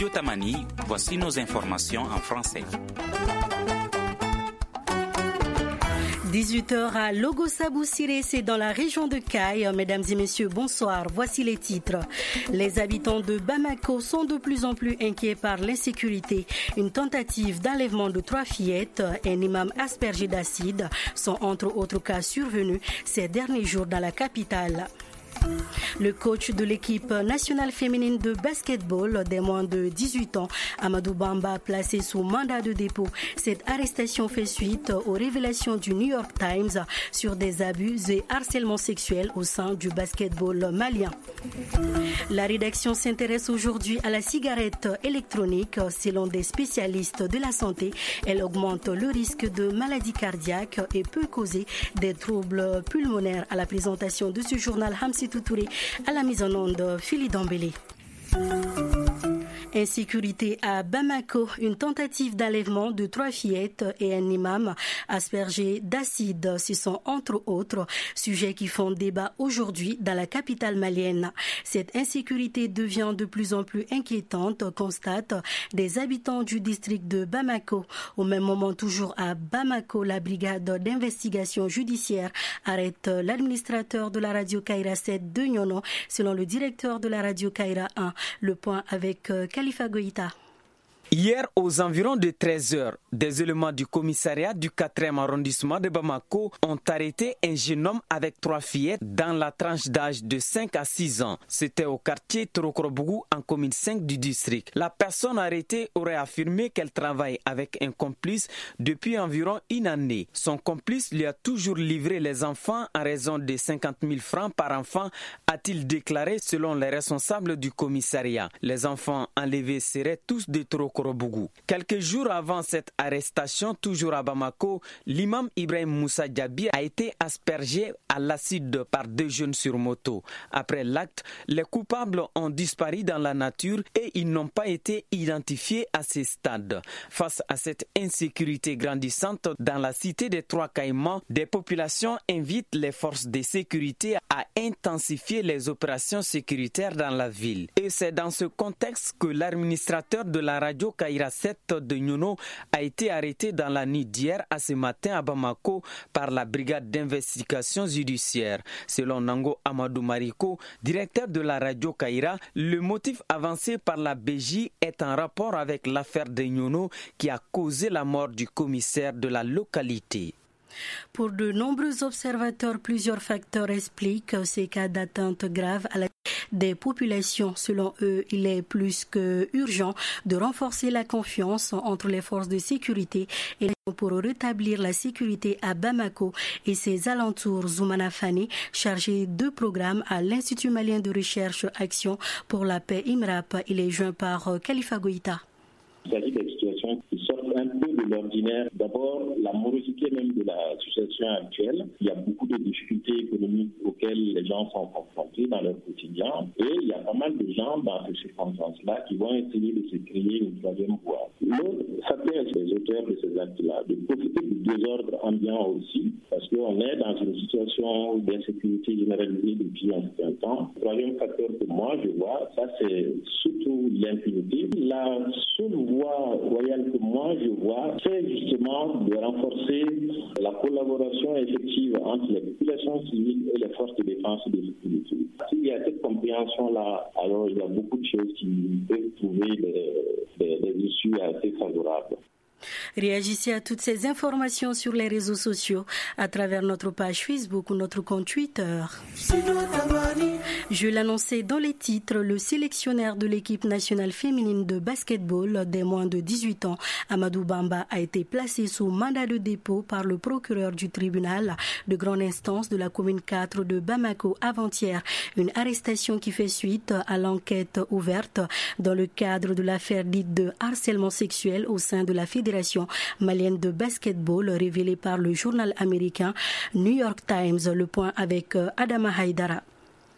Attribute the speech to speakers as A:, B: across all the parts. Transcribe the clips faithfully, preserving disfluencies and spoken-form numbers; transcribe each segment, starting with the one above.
A: Studio Tamani, voici nos informations en français.
B: dix-huit heures à Logosabou-Siré, c'est dans la région de Caille. Mesdames et messieurs, bonsoir. Voici les titres. Les habitants de Bamako sont de plus en plus inquiets par l'insécurité. Une tentative d'enlèvement de trois fillettes, un imam aspergé d'acide sont entre autres cas survenus ces derniers jours dans la capitale. Le coach de l'équipe nationale féminine de basketball des moins de dix-huit ans, Amadou Bamba, placé sous mandat de dépôt. Cette arrestation fait suite aux révélations du New York Times sur des abus et harcèlements sexuels au sein du basketball malien. La rédaction s'intéresse aujourd'hui à la cigarette électronique. Selon des spécialistes de la santé, elle augmente le risque de maladies cardiaques et peut causer des troubles pulmonaires. À la présentation de ce journal, Hamsi Toutouré, à la mise en onde, Philly Dambélé. Insécurité à Bamako, une tentative d'enlèvement de trois fillettes et un imam aspergé d'acide. Ce sont entre autres sujets qui font débat aujourd'hui dans la capitale malienne. Cette insécurité devient de plus en plus inquiétante, constatent des habitants du district de Bamako. Au même moment, toujours à Bamako, la brigade d'investigation judiciaire arrête l'administrateur de la radio Kaira sept de Nyono, selon le directeur de la radio Kaira un. Le point avec Khalifa Goïta.
C: Hier, aux environs de treize heures, des éléments du commissariat du quatrième arrondissement de Bamako ont arrêté un jeune homme avec trois fillettes dans la tranche d'âge de cinq à six ans. C'était au quartier Torokorobougou en commune cinq du district. La personne arrêtée aurait affirmé qu'elle travaille avec un complice depuis environ une année. Son complice lui a toujours livré les enfants à raison de cinquante mille francs par enfant, a-t-il déclaré selon les responsables du commissariat. Les enfants enlevés seraient tous de Torokorobougou. Quelques jours avant cette arrestation, toujours à Bamako, l'imam Ibrahim Moussa Diaby a été aspergé à l'acide par deux jeunes sur moto. Après l'acte, les coupables ont disparu dans la nature et ils n'ont pas été identifiés à ce stade. Face à cette insécurité grandissante dans la cité des Trois Caïmans, des populations invitent les forces de sécurité à intensifier les opérations sécuritaires dans la ville. Et c'est dans ce contexte que l'administrateur de la radio Kaira sept de Nyono a été arrêté dans la nuit d'hier à ce matin à Bamako par la brigade d'investigation judiciaire. Selon Nango Amadou Mariko, directeur de la radio Kaira, le motif avancé par la B J est en rapport avec l'affaire de Nyono qui a causé la mort du commissaire de la localité.
B: Pour de nombreux observateurs, plusieurs facteurs expliquent ces cas d'atteinte grave à la des populations. Selon eux, il est plus que urgent de renforcer la confiance entre les forces de sécurité et pour rétablir la sécurité à Bamako et ses alentours. Zoumana Fani, chargé de programme à l'Institut malien de recherche Action pour la paix I M R A P, il est joint par Khalifa Goïta.
D: Il s'agit des situations qui sortent un peu de l'ordinaire. D'abord, la morosité même de la situation actuelle. Il y a beaucoup de difficultés économiques auxquelles les gens sont confrontés dans leur quotidien. Et il y a pas mal de gens dans ces circonstances-là qui vont essayer de se créer une troisième voie. L'autre, ça peut être les auteurs de ces actes-là, de profiter du désordre ambiant aussi, parce qu'on est dans une situation d'insécurité généralisée depuis un certain temps. Le troisième facteur que moi je vois, ça c'est surtout l'impunité. La seule voie royale que moi je vois, c'est justement de renforcer la collaboration effective entre les populations civiles et les forces de défense et de sécurité. S'il y a cette compréhension-là, alors il y a beaucoup de choses qui peuvent trouver des, des, des issues assez favorables.
B: Réagissez à toutes ces informations sur les réseaux sociaux à travers notre page Facebook ou notre compte Twitter. Je l'annonçais dans les titres, le sélectionneur de l'équipe nationale féminine de basketball des moins de dix-huit ans, Amadou Bamba, a été placé sous mandat de dépôt par le procureur du tribunal de grande instance de la commune quatre de Bamako avant-hier. Une arrestation qui fait suite à l'enquête ouverte dans le cadre de l'affaire dite de harcèlement sexuel au sein de la Fédération malienne de basketball révélée par le journal américain New York Times. Le point avec Adama Haïdara.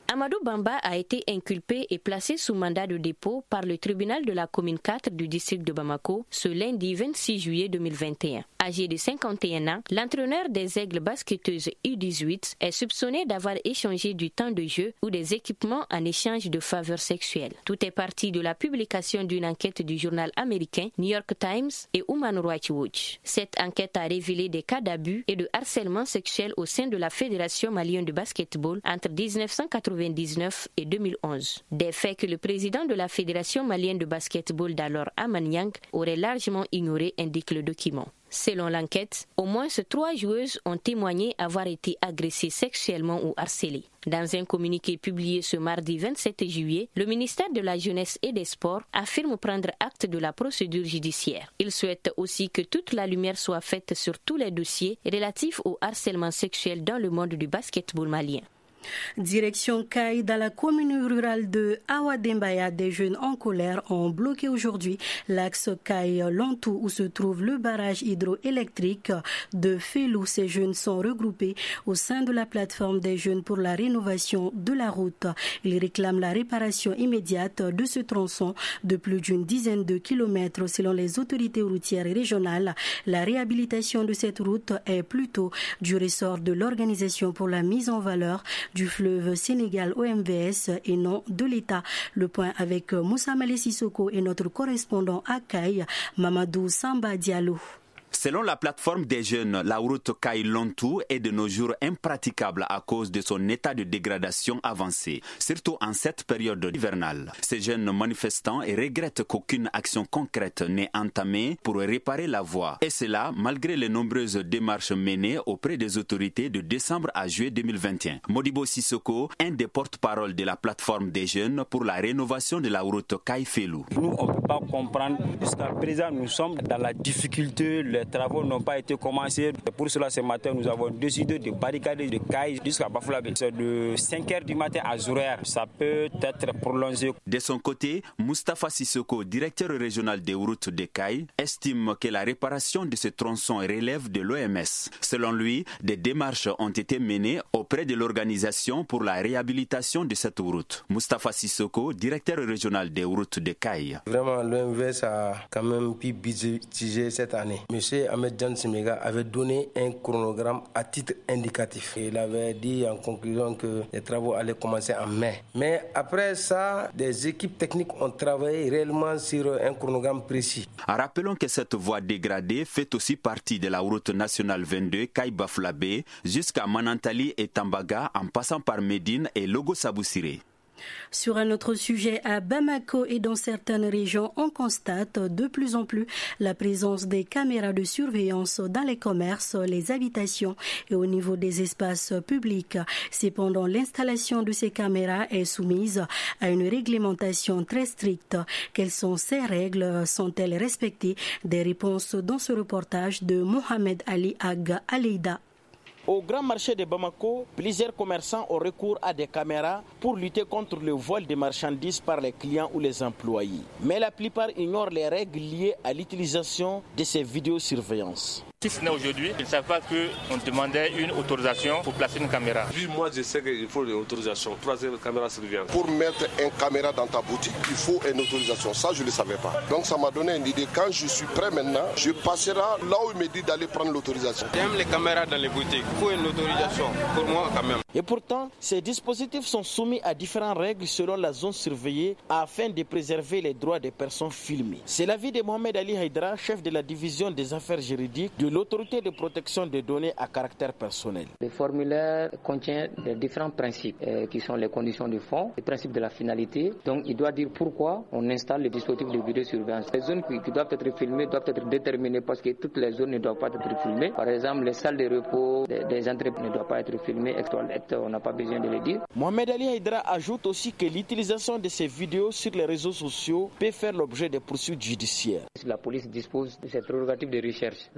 E: Amadou Bamba a été inculpé et placé sous mandat de dépôt par le tribunal de la commune quatre du district de Bamako ce lundi vingt-six juillet deux mille vingt et un. Âgé de cinquante et un ans, l'entraîneur des Aigles basketteuses U dix-huit est soupçonné d'avoir échangé du temps de jeu ou des équipements en échange de faveurs sexuelles. Tout est parti de la publication d'une enquête du journal américain New York Times et Human Rights Watch. Cette enquête a révélé des cas d'abus et de harcèlement sexuel au sein de la Fédération malienne de basketball entre dix-neuf cent quatre-vingt-dix-neuf et deux mille onze. Des faits que le président de la Fédération malienne de basketball d'alors, Aman Yang, aurait largement ignorés, indique le document. Selon l'enquête, au moins trois joueuses ont témoigné avoir été agressées sexuellement ou harcelées. Dans un communiqué publié ce mardi vingt-sept juillet, le ministère de la Jeunesse et des Sports affirme prendre acte de la procédure judiciaire. Il souhaite aussi que toute la lumière soit faite sur tous les dossiers relatifs au harcèlement sexuel dans le monde du basketball malien.
B: Direction Kay, dans la commune rurale de Awadembaya, des jeunes en colère ont bloqué aujourd'hui l'axe Kay-Lantou où se trouve le barrage hydroélectrique de Félou. Ces jeunes sont regroupés au sein de la plateforme des jeunes pour la rénovation de la route. Ils réclament la réparation immédiate de ce tronçon de plus d'une dizaine de kilomètres. Selon les autorités routières régionales, la réhabilitation de cette route est plutôt du ressort de l'Organisation pour la mise en valeur du fleuve Sénégal O M V S et non de l'État. Le point avec Moussa Malé Sissoko et notre correspondant à Kay, Mamadou Samba Diallo.
A: Selon la plateforme des jeunes, la route Kay-Lantou est de nos jours impraticable à cause de son état de dégradation avancé, surtout en cette période hivernale. Ces jeunes manifestants regrettent qu'aucune action concrète n'ait entamée pour réparer la voie. Et cela malgré les nombreuses démarches menées auprès des autorités de décembre à juillet deux mille vingt et un. Modibo Sissoko, un des porte-parole de la plateforme des jeunes pour la rénovation de la route Kay-Félou.
F: Nous, on ne peut pas comprendre. Jusqu'à présent, nous sommes dans la difficulté. Les travaux n'ont pas été commencés. Pour cela, ce matin, nous avons décidé de barricader de Kay jusqu'à Bafoulabé. C'est de cinq heures du matin à Zourer. Ça peut être prolongé.
A: De son côté, Moustapha Sissoko, directeur régional des routes de Kay, estime que la réparation de ce tronçon relève de l'O M S. Selon lui, des démarches ont été menées auprès de l'organisation pour la réhabilitation de cette route. Moustapha Sissoko, directeur régional des routes de Kay.
G: Vraiment, l'O M V S a quand même pu budgétiser cette année. Monsieur Ahmed Jan Semega avait donné un chronogramme à titre indicatif. Il avait dit en conclusion que les travaux allaient commencer en mai. Mais après ça, des équipes techniques ont travaillé réellement sur un chronogramme précis.
A: Rappelons que cette voie dégradée fait aussi partie de la route nationale vingt-deux Kay-Bafoulabé jusqu'à Manantali et Tambaga en passant par Médine et Logo-Saboussiré.
B: Sur un autre sujet, à Bamako et dans certaines régions, on constate de plus en plus la présence des caméras de surveillance dans les commerces, les habitations et au niveau des espaces publics. Cependant, l'installation de ces caméras est soumise à une réglementation très stricte. Quelles sont ces règles? Sont-elles respectées? Des réponses dans ce reportage de Mohamed Ali Aga Aleida.
H: Au grand marché de Bamako, plusieurs commerçants ont recours à des caméras pour lutter contre le vol des marchandises par les clients ou les employés. Mais la plupart ignorent les règles liées à l'utilisation de ces vidéosurveillances.
I: Si ce n'est aujourd'hui, ils ne savent pas qu'on demandait une autorisation pour placer une caméra.
J: Oui, moi je sais qu'il faut une autorisation pour placer une caméra surveillance.
K: Pour mettre une caméra dans ta boutique, il faut une autorisation. Ça, je ne le savais pas. Donc ça m'a donné une idée. Quand je suis prêt maintenant, je passerai là où il me dit d'aller prendre l'autorisation.
G: J'aime les caméras dans les boutiques. Il faut une autorisation pour moi quand même.
H: Et pourtant, ces dispositifs sont soumis à différentes règles selon la zone surveillée afin de préserver les droits des personnes filmées. C'est l'avis de Mohamed Ali Haïdra, chef de la division des affaires juridiques de l'autorité de protection des données à caractère personnel.
L: Le formulaire contient les différents principes euh, qui sont les conditions de fond, les principes de la finalité. Donc il doit dire pourquoi on installe les dispositifs de vidéosurveillance. Les zones qui, qui doivent être filmées doivent être déterminées parce que toutes les zones ne doivent pas être filmées. Par exemple, les salles de repos des, des entreprises ne doivent pas être filmées. On n'a pas besoin de le dire.
H: Mohamed Ali Haïdra ajoute aussi que l'utilisation de ces vidéos sur les réseaux sociaux peut faire l'objet de poursuites judiciaires.
L: La police dispose de cette prérogative de recherche, la divulgation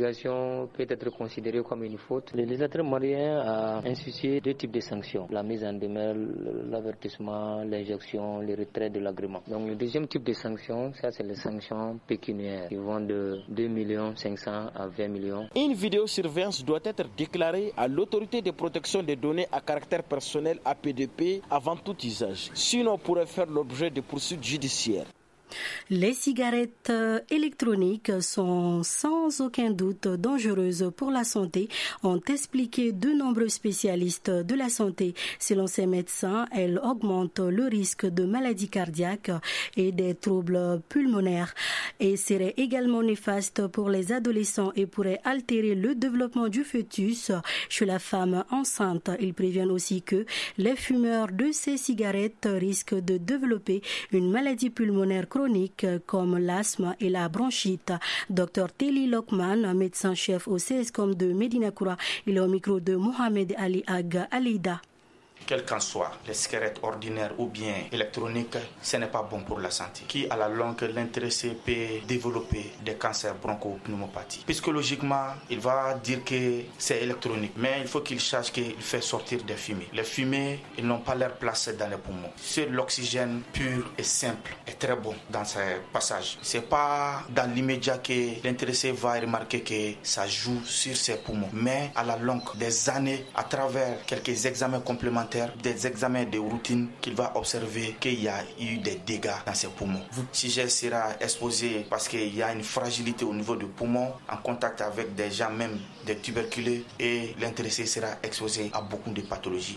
L: divulgation peut être considérée comme une faute. Le législateur malien a institué deux types de sanctions, la mise en demeure, l'avertissement, l'injection, le retrait de l'agrément. Donc le deuxième type de sanctions, ça c'est les sanctions pécuniaires qui vont de deux millions cinq cents à vingt millions.
H: Une vidéosurveillance doit être déclarée à l'autorité de protection des données à caractère personnel A P D P avant tout usage. Sinon, on pourrait faire l'objet de poursuites judiciaires.
B: Les cigarettes électroniques sont sans aucun doute dangereuses pour la santé, ont expliqué de nombreux spécialistes de la santé. Selon ces médecins, elles augmentent le risque de maladies cardiaques et des troubles pulmonaires et seraient également néfastes pour les adolescents et pourraient altérer le développement du fœtus chez la femme enceinte. Ils préviennent aussi que les fumeurs de ces cigarettes risquent de développer une maladie pulmonaire chronique comme l'asthme et la bronchite. Docteur Teli Lokman, médecin-chef au C S C O M de Medina Koura, il est au micro de Mohamed Ali Ag Alida.
M: Quel qu'en soit, les cigarettes ordinaires ou bien électroniques, ce n'est pas bon pour la santé. Qui à la longue, l'intéressé peut développer des cancers bronchopneumopathie. Psychologiquement, il va dire que c'est électronique, mais il faut qu'il sache qu'il fait sortir des fumées. Les fumées, ils n'ont pas leur place dans les poumons. Seul l'oxygène pur et simple est très bon dans ces passages. C'est pas dans l'immédiat que l'intéressé va remarquer que ça joue sur ses poumons, mais à la longue, des années, à travers quelques examens complémentaires, des examens de routine, qu'il va observer qu'il y a eu des dégâts dans ses poumons. Le sujet sera exposé parce qu'il y a une fragilité au niveau du poumon, en contact avec des gens même des tuberculeux, et l'intéressé sera exposé à beaucoup de pathologies.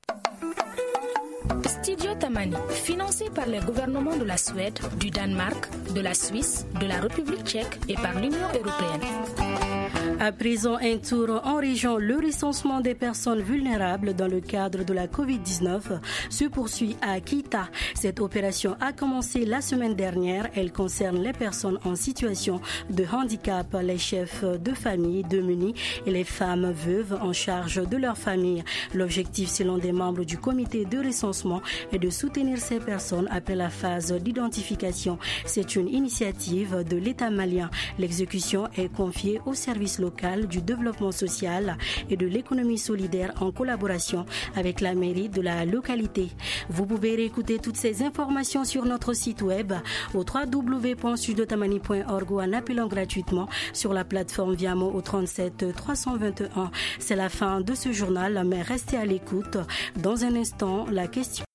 N: Studio Tamani, financé par les gouvernements de la Suède, du Danemark, de la Suisse, de la République tchèque et par l'Union européenne.
B: À présent, un tour en région. Le recensement des personnes vulnérables dans le cadre de la covid dix-neuf se poursuit à Kita. Cette opération a commencé la semaine dernière. Elle concerne les personnes en situation de handicap, les chefs de famille démunis et les femmes veuves en charge de leur famille. L'objectif, selon des membres du comité de recensement, est de soutenir ces personnes après la phase d'identification. C'est une initiative de l'État malien. L'exécution est confiée au service local du développement social et de l'économie solidaire en collaboration avec la mairie de la localité. Vous pouvez réécouter toutes ces informations sur notre site web au w w w point studio tamani point org ou en appelant gratuitement sur la plateforme Viamo au trente-sept trois cent vingt et un. C'est la fin de ce journal, mais restez à l'écoute. Dans un instant, la question.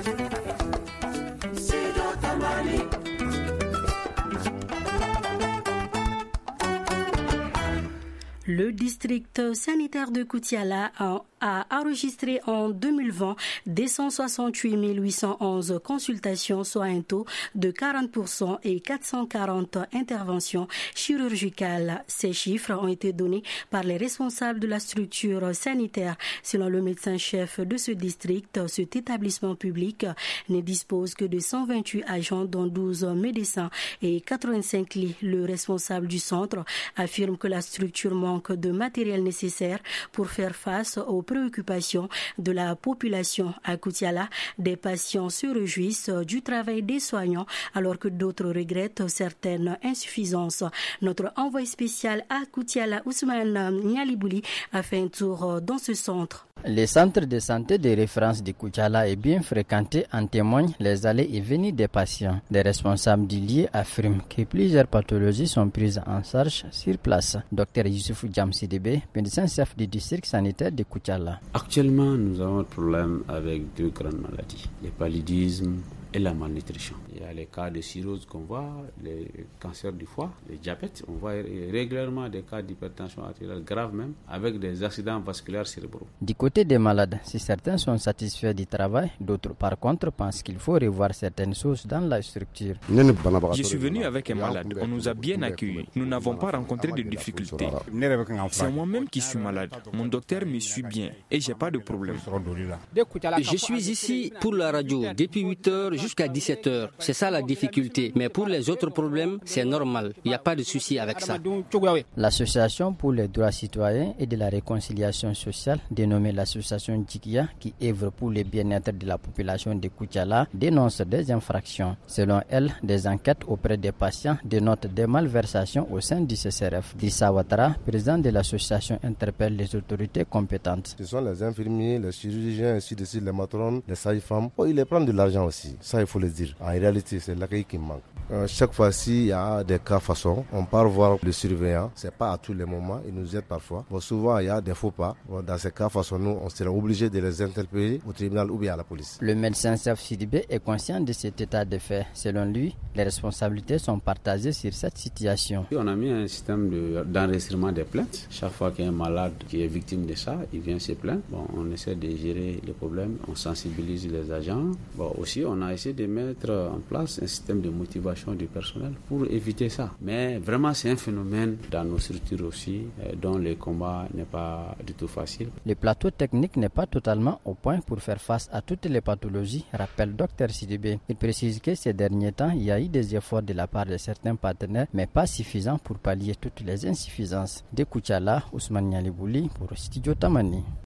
B: Le district sanitaire de Koutiala a, a enregistré en deux mille vingt deux cent soixante-huit mille huit cent onze consultations, soit un taux de quarante pour cent et quatre cent quarante interventions chirurgicales. Ces chiffres ont été donnés par les responsables de la structure sanitaire. Selon le médecin-chef de ce district, cet établissement public ne dispose que de cent vingt-huit agents, dont douze médecins et quatre-vingt-cinq lits. Le responsable du centre affirme que la structure manque de matériel nécessaire pour faire face aux préoccupations de la population. À Koutiala, des patients se réjouissent du travail des soignants alors que d'autres regrettent certaines insuffisances. Notre envoyé spécial à Koutiala, Ousmane Nialibouli, a fait un tour dans ce centre.
O: Le centre de santé de référence de Koutiala est bien fréquenté, en témoignent les allées et venues des patients. Les responsables du lieu affirment que plusieurs pathologies sont prises en charge sur place. Docteur Youssouf Djamsidebe, médecin-chef du district sanitaire de Koutiala.
P: Actuellement, nous avons un problème avec deux grandes maladies, le paludisme et la malnutrition. Il y a les cas de cirrhose qu'on voit, les cancers du foie, le diabète. On voit régulièrement des cas d'hypertension artérielle grave même, avec des accidents vasculaires cérébraux.
O: Du côté des malades, si certains sont satisfaits du travail, d'autres par contre pensent qu'il faut revoir certaines choses dans la structure.
Q: Je suis venu avec un malade, on nous a bien accueillis. Nous n'avons pas rencontré de difficultés. C'est moi-même qui suis malade. Mon docteur me suit bien et j'ai pas de problème.
R: Je suis ici pour la radio. Depuis huit heures, jusqu'à dix-sept heures. C'est ça la difficulté. Mais pour les autres problèmes, c'est normal. Il n'y a pas de souci avec ça.
O: L'Association pour les droits citoyens et de la réconciliation sociale, dénommée l'association Djikia, qui œuvre pour le bien-être de la population de Koutiala, dénonce des infractions. Selon elle, des enquêtes auprès des patients dénotent des malversations au sein du C C R F. Dissa Ouattara, président de l'association, interpelle les autorités compétentes.
S: Ce sont les infirmiers, les chirurgiens, ainsi de suite, les matrones, les sages-femmes. Oh, ils les prennent de l'argent aussi. Ça, il faut le dire. En réalité, c'est l'accueil qui manque. Euh, chaque fois-ci, il y a des cas façons. On part voir le surveillant. C'est pas à tous les moments. Il nous aide parfois. Bon, souvent, il y a des faux pas. Bon, dans ces cas façons, nous, on sera obligé de les interpeller au tribunal ou bien à la police.
O: Le médecin chef Sidibé est conscient de cet état de fait. Selon lui, les responsabilités sont partagées sur cette situation.
P: On a mis un système de, d'enregistrement des plaintes. Chaque fois qu'il y a un malade qui est victime de ça, il vient se plaindre. Bon, on essaie de gérer les problèmes. On sensibilise les agents. Bon, aussi, on a essayé de mettre en place un système de motivation du personnel pour éviter ça. Mais vraiment, c'est un phénomène dans nos structures aussi, dont le combat n'est pas du tout facile.
O: Le plateau technique n'est pas totalement au point pour faire face à toutes les pathologies, rappelle Dr Sidibé. Il précise que ces derniers temps, il y a eu des efforts de la part de certains partenaires, mais pas suffisants pour pallier toutes les insuffisances. De Koutiala, Ousmane Nialibouli pour Studio Tamani.